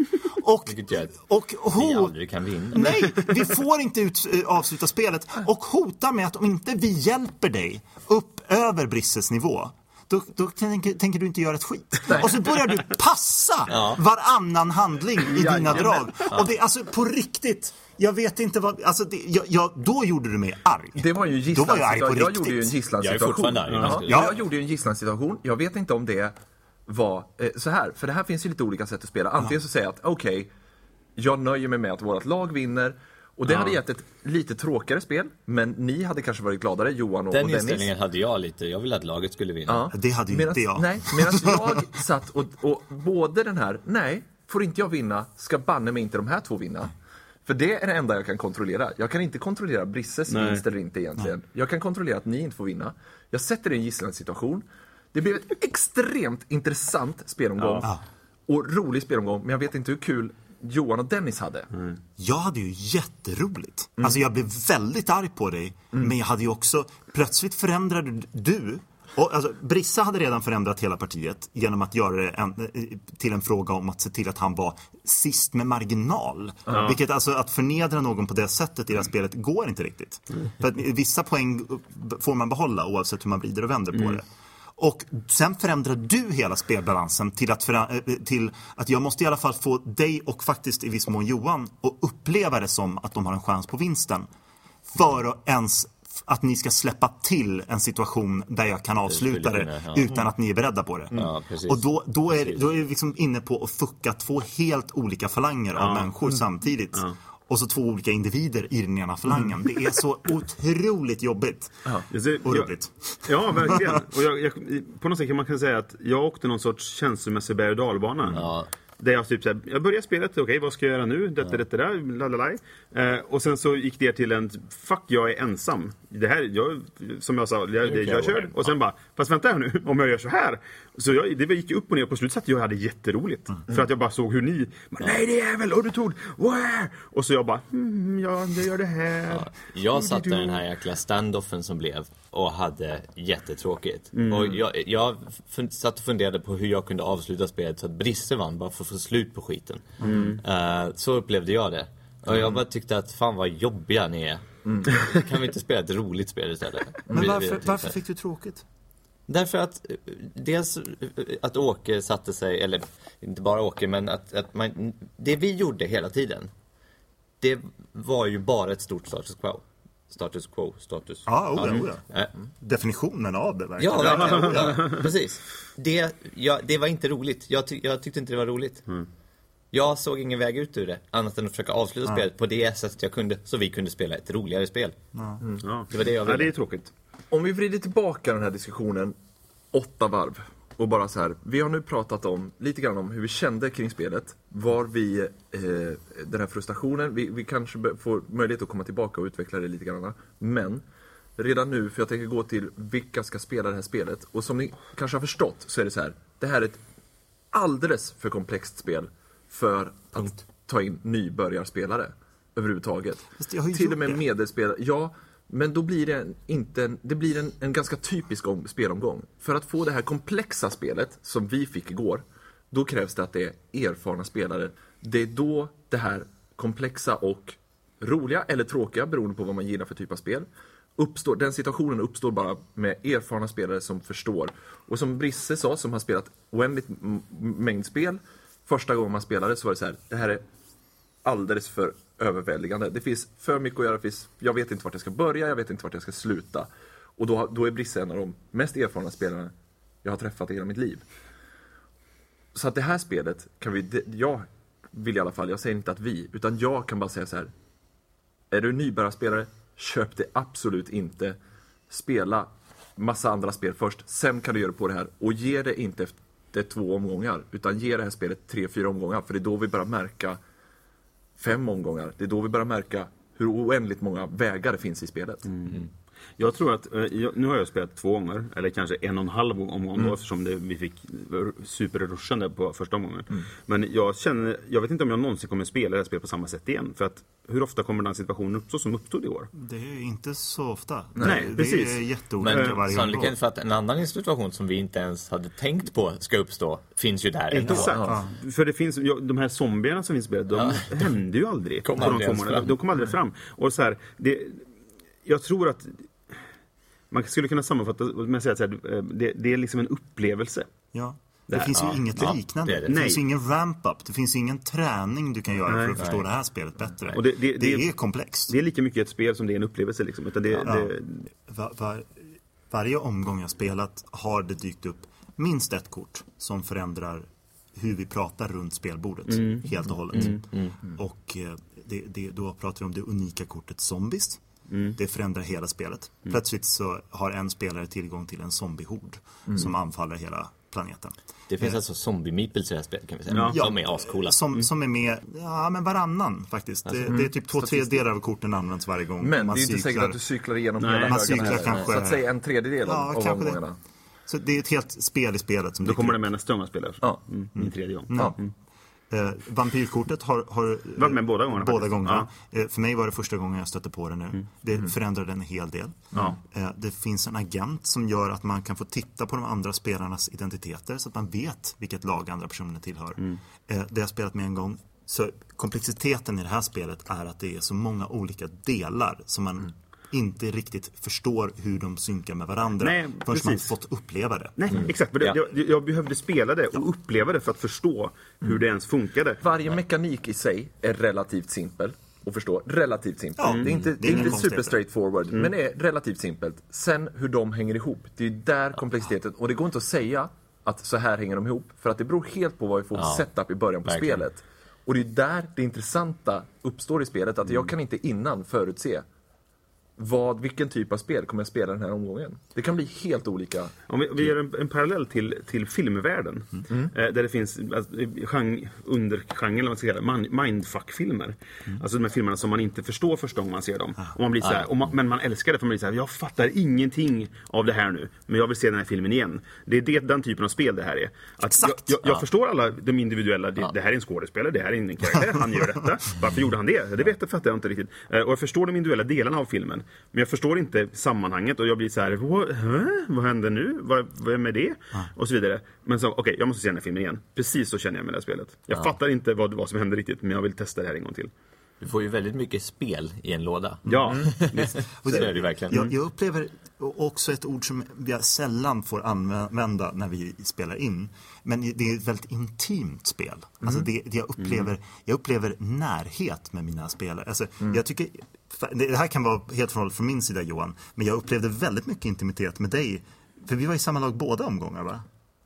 Och vi aldrig kan vinna. Nej, vi får inte avsluta spelet. Och hotar med att om inte vi hjälper dig upp över Brisses nivå, då tänker du inte göra ett skit. Och så börjar du passa varannan handling i dina drag. Och det är alltså på riktigt. Jag vet inte vad... Alltså då gjorde du mig arg. Det var ju en jag gjorde ju en gisslansituation. Jag gjorde ju en gisslansituation. Jag vet inte om det var så här. För det här finns ju lite olika sätt att spela. Antingen så säger jag att okej, jag nöjer mig med att vårt lag vinner. Och det hade gett ett lite tråkigare spel. Men ni hade kanske varit gladare, Johan och Dennis. Den inställningen hade jag lite. Jag ville att laget skulle vinna. Det hade ju inte jag. Nej, medan jag satt och både den här, nej, får inte jag vinna, ska banne mig inte de här två vinna. För det är det enda jag kan kontrollera. Jag kan inte kontrollera Brisses vinst eller inte egentligen. Jag kan kontrollera att ni inte får vinna. Jag sätter det i en gisslansituation. Det blev ett extremt intressant spelomgång. Och rolig spelomgång. Men jag vet inte hur kul Johan och Dennis hade. Jag hade ju jätteroligt. Alltså jag blev väldigt arg på dig. Men jag hade ju också, plötsligt förändrade du. Och alltså, Brissa hade redan förändrat hela partiet genom att göra det till en fråga om att se till att han var sist med marginal. Vilket alltså, att förnedra någon på det sättet i det här spelet går inte riktigt. För att vissa poäng får man behålla oavsett hur man vrider och vänder på det. Och sen förändrar du hela spelbalansen till att jag måste i alla fall få dig och faktiskt i viss mån Johan att uppleva det som att de har en chans på vinsten. För att ens att ni ska släppa till en situation där jag kan avsluta det utan att ni är beredda på det. Och då är vi liksom inne på att fucka två helt olika falanger av människor samtidigt. Och så två olika individer i den ena falangen. Det är så otroligt jobbigt och roligt. Ja, verkligen. Och på något sätt kan man säga att jag åkte någon sorts känslomässig berg- och dalbana. Där jag typ såhär, jag började spelet, okej, vad ska jag göra nu? Detta där, lalalaj. Och sen så gick det till en, fuck, jag är ensam. Det här, som jag sa, jag kör. Och sen bara, fast vänta här nu, om jag gör så här. Så det gick upp och ner på slutet, jag hade jätteroligt. För att jag bara såg hur ni, nej det är väl, och du tog, where? Och så jag bara, jag gör det här. Jag satte den här jäkla standoffen som blev och hade jättetråkigt. Och jag satt och funderade på hur jag kunde avsluta spelet så att Brisse vann, bara för att få slut på skiten. Så upplevde jag det. Och jag bara tyckte att fan vad jobbiga ni är. Kan vi inte spela ett roligt spel istället? Men varför fick du tråkigt? Därför att dels att Åke satte sig, eller inte bara Åke, men att det vi gjorde hela tiden, det var ju bara ett stort status quo. Definitionen av det verkligen. Ja, precis. Det var inte roligt. Jag tyckte inte det var roligt. Jag såg ingen väg ut ur det annat än att försöka avsluta spelet på det sättet jag kunde, så vi kunde spela ett roligare spel. Det var det jag ville. Det är tråkigt. Om vi vrider tillbaka den här diskussionen 8 varv och bara så här, vi har nu pratat om lite grann om hur vi kände kring spelet, var vi den här frustrationen, vi kanske får möjlighet att komma tillbaka och utveckla det lite grann, men redan nu, för jag tänker gå till vilka ska spela det här spelet, och som ni kanske har förstått så är det så här, det här är ett alldeles för komplext spel för att ta in nybörjarspelare överhuvudtaget. Till och med medelspelare, Men då blir det blir en ganska typisk spelomgång. För att få det här komplexa spelet som vi fick igår, då krävs det att det är erfarna spelare. Det är då det här komplexa och roliga eller tråkiga, beroende på vad man gillar för typ av spel, uppstår. Den situationen uppstår bara med erfarna spelare som förstår. Och som Brisse sa, som har spelat oändligt mängd spel, första gången man spelade så var det så här: det här är alldeles för överväldigande. Det finns för mycket att göra. Jag vet inte vart jag ska börja, jag vet inte vart jag ska sluta. Och då är Brisse en av de mest erfarna spelarna jag har träffat i hela mitt liv. Så att det här spelet jag vill i alla fall, jag säger inte att vi, utan jag kan bara säga så här: är du nybörjarspelare, köp det absolut inte. Spela massa andra spel först, sen kan du göra på det här. Och ge det inte efter 2 omgångar, utan ge det här spelet 3-4 omgångar. För det är då vi börjar märka 5 omgångar. Det är då vi börjar märka hur oändligt många vägar det finns i spelet. Jag tror att, nu har jag spelat 2 gånger, eller kanske 1,5 omgång då, eftersom vi fick superrushande på första omgången. Men jag vet inte om jag någonsin kommer spela det här spelet på samma sätt igen. För att hur ofta kommer den situationen uppstå som uppstod i år? Det är inte så ofta. Nej, det precis. är jätteolika varje sannolikheten för att en annan situation som vi inte ens hade tänkt på ska uppstå finns ju där. Exakt. För det finns, de här zombierna som finns i spelet, de hände ju aldrig. De kom aldrig fram. Och så här, jag tror att man skulle kunna sammanfatta med att säga att det är liksom en upplevelse. Ja. Det finns ju inget liknande. Det finns ingen ramp-up. Det finns ingen träning du kan göra för att förstå det här spelet bättre. Och det är komplext. Det är lika mycket ett spel som det är en upplevelse. Liksom. Varje omgång jag spelat har det dykt upp minst ett kort som förändrar hur vi pratar runt spelbordet helt och hållet. Och då pratar vi om det unika kortet Zombies. Det förändrar hela spelet. Plötsligt så har en spelare tillgång till en zombiehord som anfaller hela planeten. Det finns alltså zombie-meeples i det här spelet, kan vi säga. Som är ascoola. Som är med, men varannan faktiskt. Det är typ 2/3 av korten används varje gång. Men man det är inte säkert att du cyklar igenom hela högen. Man cyklar kanske, så att säga 1/3 av omgångarna. Så det är ett helt spel i spelet som då kommer det med nästa gång jag spelar. Min 3:e gång. Vampyrkortet har varit med båda gångerna. För mig var det första gången jag stötte på det nu. Det förändrade en hel del. Det finns en agent som gör att man kan få titta på de andra spelarnas identiteter så att man vet vilket lag andra personer tillhör. Det har jag spelat med en gång. Så komplexiteten i det här spelet är att det är så många olika delar som man inte riktigt förstår hur de synkar med varandra. Förrän man fått uppleva det. Nej, exakt. Jag behövde spela det och uppleva det för att förstå hur det ens funkade. Varje mekanik i sig är relativt simpel att förstå. Relativt simpelt. Det är inte super straightforward, men det är relativt simpelt. Sen hur de hänger ihop, det är där komplexiteten. Och det går inte att säga att så här hänger de ihop, för att det beror helt på vad vi får setup i början på spelet. Och det är där det intressanta uppstår i spelet, att jag kan inte innan förutse vilken typ av spel kommer jag spela den här omgången. Det kan bli helt olika. Om vi gör en parallell till filmvärlden där det finns undergenre, vad ska jag säga, mindfuck-filmer. Alltså de här filmerna som man inte förstår första gången man ser dem. Och man blir så här, men man älskar det för man blir så här, jag fattar ingenting av det här nu, men jag vill se den här filmen igen. Det är den typen av spel det här är. Att jag förstår alla de individuella, det här är en skådespelare, det här är en karaktär, han gör detta. Varför gjorde han det? Det fattar jag inte riktigt. Och jag förstår de individuella delarna av filmen. Men jag förstår inte sammanhanget och jag blir så här, vad händer nu? Vad är med det? Och så vidare. Men så, okej, jag måste se den här filmen igen. Precis så känner jag med det här spelet. Jag fattar inte vad som händer riktigt, men jag vill testa det här en gång till. Du får ju väldigt mycket spel i en låda. Ja, så är det verkligen. Jag upplever också ett ord som jag sällan får använda när vi spelar in. Men det är ett väldigt intimt spel. Alltså jag upplever närhet med mina spelare. Alltså, jag tycker, det här kan vara helt från min sida, Johan, men jag upplevde väldigt mycket intimitet med dig. För vi var i samma lag båda omgångar, va?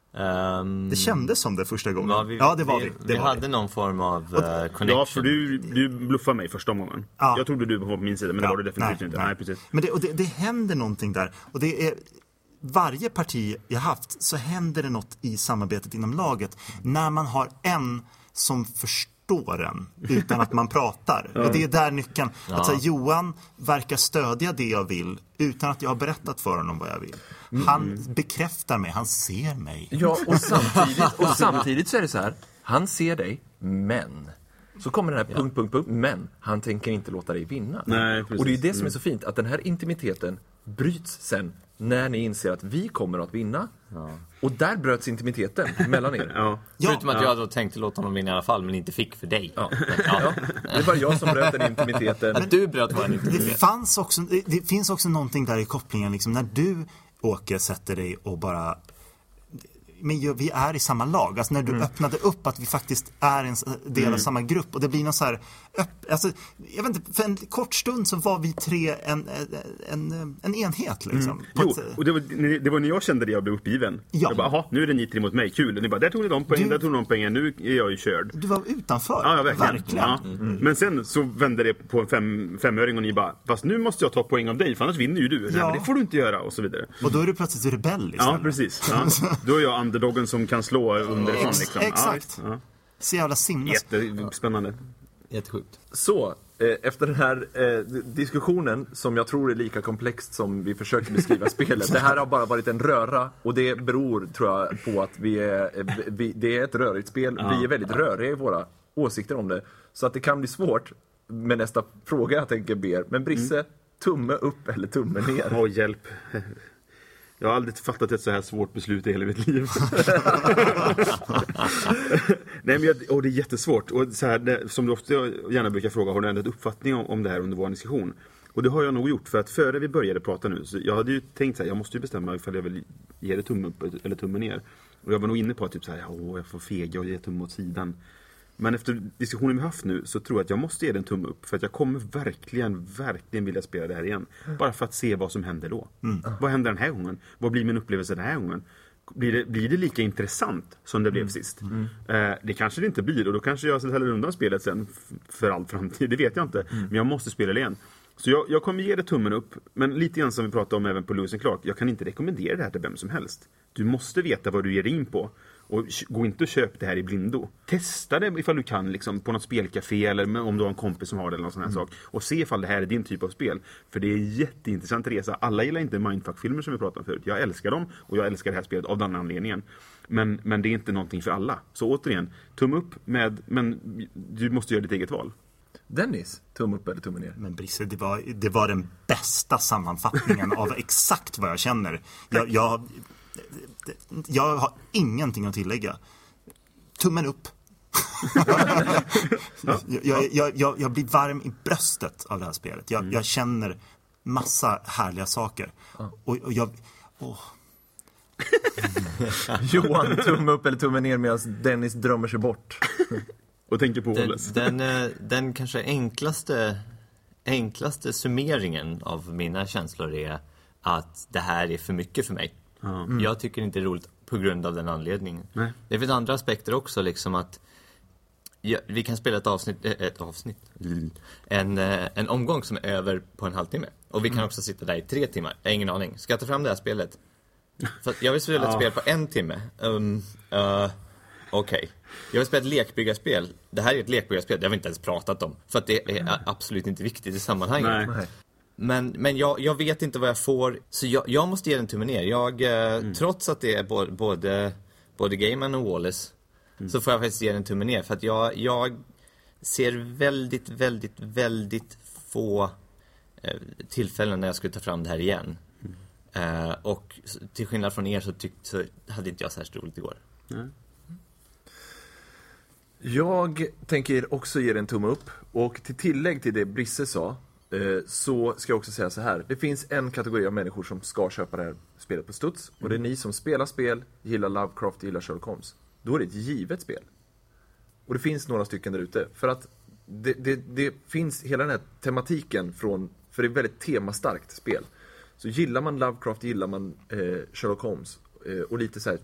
Det kändes som det första gången. Det var vi. Vi hade någon form av connection. Ja, för du bluffade mig första gången. Jag trodde du var på min sida, men det var du definitivt inte. Nej, precis. Men det händer någonting där. Och det är varje parti jag haft så händer det något i samarbetet inom laget när man har en som förstår en utan att man pratar. Och det är där nyckeln. Att så här, Johan verkar stödja det jag vill utan att jag har berättat för honom vad jag vill. Han bekräftar mig, han ser mig. Ja, och samtidigt så är det så här, han ser dig, men så kommer den här punkt, men han tänker inte låta dig vinna. Nej, och det är det som är så fint, att den här intimiteten bryts sen när ni inser att vi kommer att vinna. Och där bröts intimiteten mellan er. Förutom att jag då tänkte låta honom vinna i alla fall, men inte fick för dig. Det var jag som bröt den intimiteten. Men du bröt vår intimitet. Det finns också någonting där i kopplingen, liksom, när du, Åke, sätter dig och bara... Men vi är i samma lag. Alltså när du öppnade upp att vi faktiskt är en del av samma grupp. Och det blir någon så här... Alltså, jag vet inte, för en kort stund så var vi tre en enhet. Liksom. Jo, och det var när jag kände det jag blev uppgiven. Jag bara, aha, nu är det ni tre mot mig, kul. Och ni bara, där tog ni de poäng, där tog ni de poängen, nu är jag ju körd. Du var utanför. Ja, verkligen. Men sen så vände det på en femöring och ni bara, fast nu måste jag ta poäng av dig, för annars vinner ju du. Nej, men det får du inte göra, och så vidare. Och då är du plötsligt rebell. Ja, precis. Då är jag underdoggen som kan slå underifrån. Liksom. Exakt. Så jävla jättespännande. Jättesjukt. Så, efter den här diskussionen, som jag tror är lika komplext som vi försökte beskriva spelet. Det här har bara varit en röra, och det beror, tror jag, på att det är ett rörigt spel. Vi är väldigt röriga i våra åsikter om det. Så att det kan bli svårt med nästa fråga jag tänker ber. Men Brisse, tumme upp eller tumme ner? Hjälp. Jag har aldrig fattat ett så här svårt beslut i hela mitt liv. Nej, men det är jättesvårt. Och så här, som du ofta gärna brukar fråga, har du ändrat uppfattning om det här under vår diskussion? Och det har jag nog gjort, för att före vi började prata nu, så jag hade ju tänkt så här, jag måste ju bestämma ifall jag vill ge det tumme upp eller tumme ner. Och jag var nog inne på att typ så här, jag får fega och ge tumme åt sidan. Men efter diskussionen vi haft nu så tror jag att jag måste ge den tumme upp. För att jag kommer verkligen vilja spela det här igen. Bara för att se vad som händer då. Vad händer den här gången? Vad blir min upplevelse den här gången? Blir det lika intressant som det blev sist? Det kanske det inte blir. Och då kanske jag häller undan spelet sen för all framtid. Det vet jag inte. Men jag måste spela det igen. Så jag kommer ge det tummen upp. Men lite grann som vi pratade om även på Lewis & Clark. Jag kan inte rekommendera det här till vem som helst. Du måste veta vad du ger in på. Och gå inte och köp det här i blindo. Testa det ifall du kan, liksom, på något spelcafé, eller om du har en kompis som har det eller någon sån här sak. Och se ifall det här är din typ av spel. För det är en jätteintressant resa. Alla gillar inte mindfuck-filmer som vi pratade om förut. Jag älskar dem, och jag älskar det här spelet av den anledningen. Men det är inte någonting för alla. Så återigen, tumme upp men du måste göra ditt eget val. Dennis, tumme upp eller tumme ner? Men Brisse, det var den bästa sammanfattningen av exakt vad jag känner. Jag har ingenting att tillägga. Tummen upp. Jag blir varm i bröstet av det här spelet. Jag känner massa härliga saker. Och jag... Johan, tumme upp eller tumme ner medan Dennis drömmer sig bort. Och tänker på Wallace. Den kanske enklaste summeringen av mina känslor är att det här är för mycket för mig. Jag tycker inte det är roligt på grund av den anledningen. Nej. Det finns andra aspekter också, liksom att vi kan spela en omgång som är över på en halvtimme. Och vi kan också sitta där i 3 timmar. Jag har ingen aning. Ska jag ta fram det här spelet? För jag vill spela ett spel på 1 timme. Okej. Jag vill spela ett lekbyggarspel. Det här är ett lekbyggarspel. Det har vi inte ens pratat om. För att det är absolut inte viktigt i sammanhanget. Nej. Men jag vet inte vad jag får. Så jag måste ge den tummen ner. Trots att det är både Gaiman och Wallace, så får jag faktiskt ge den tummen ner. För att jag ser väldigt, väldigt, väldigt få tillfällen när jag skulle ta fram det här igen. Och till skillnad från er så hade inte jag så här roligt igår. Jag tänker också ge den tumme upp. Och till tillägg till det Brisse sa, så ska jag också säga så här. Det finns en kategori av människor som ska köpa det här spelet på studs. Och det är ni som spelar spel, gillar Lovecraft, gillar Sherlock Holmes. Då är det ett givet spel. Och det finns några stycken där ute. För att det finns hela den här tematiken för det är väldigt temastarkt spel. Så gillar man Lovecraft, gillar man Sherlock Holmes. Och lite så här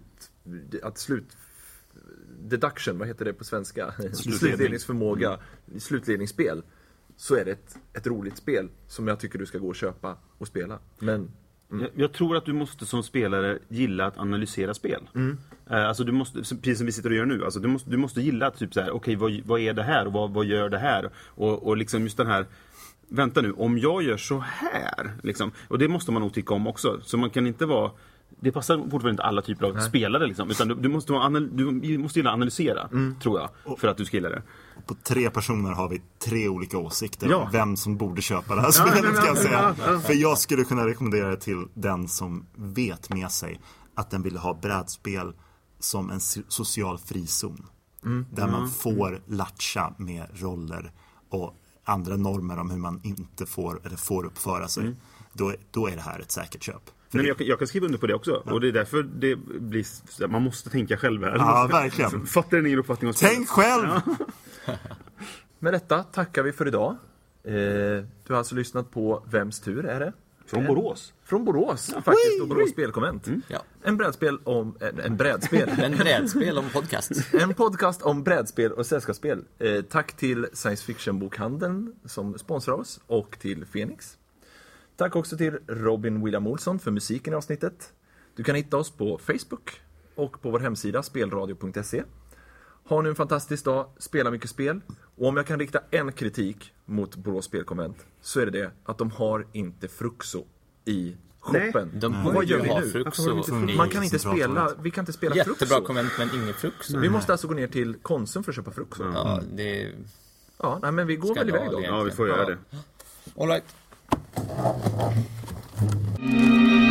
deduction, vad heter det på svenska? Slutledningsförmåga, slutledningsspel. Så är det ett roligt spel som jag tycker du ska gå och köpa och spela. Men jag tror att du måste som spelare gilla att analysera spel. Alltså du måste, precis som vi sitter och gör nu, alltså du måste gilla typ så här, okej, vad är det här och vad gör det här? Och liksom just den här, vänta nu, om jag gör så här liksom, och det måste man nog tycka om också. Så man kan inte vara det passar fortfarande inte alla typer av spelare liksom, utan du måste gilla analysera, tror jag, för att du ska gilla det. På 3 personer har vi 3 olika åsikter om vem som borde köpa det här spelet, kan jag säga. För jag skulle kunna rekommendera det till den som vet med sig att den vill ha brädspel som en social frizon. Där man får latcha med roller och andra normer om hur man inte får eller får uppföra sig. Då är det här ett säkert köp. Men jag kan skriva under på det också. Och det är därför det blir, man måste tänka själv här. Ja, verkligen. Fattar en egen uppfattning om Tänk själv! Med detta tackar vi för idag. Du har alltså lyssnat på Vems tur är det? Från Borås. Från Borås, faktiskt. Och Borås spelkonvent. Ja. En brädspel om podcast. En podcast om brädspel och sällskapsspel. Tack till Science Fiction-bokhandeln som sponsrar oss och till Phoenix. Tack också till Robin William Olsson för musiken i avsnittet. Du kan hitta oss på Facebook och på vår hemsida spelradio.se. Ha nu en fantastisk dag, spela mycket spel. Och om jag kan rikta en kritik mot Borås spelkonvent så är det att de har inte Fruxo i shoppen. Vad gör vi nu? Fruxo. Man kan inte spela, vi kan inte spela Fruxo. Jättebra konvent men ingen Fruxo. Vi måste alltså gå ner till Konsum för att köpa Fruxo. Ja, det... Ja, nej, men vi går väl iväg då. Ja, vi får göra det. All right.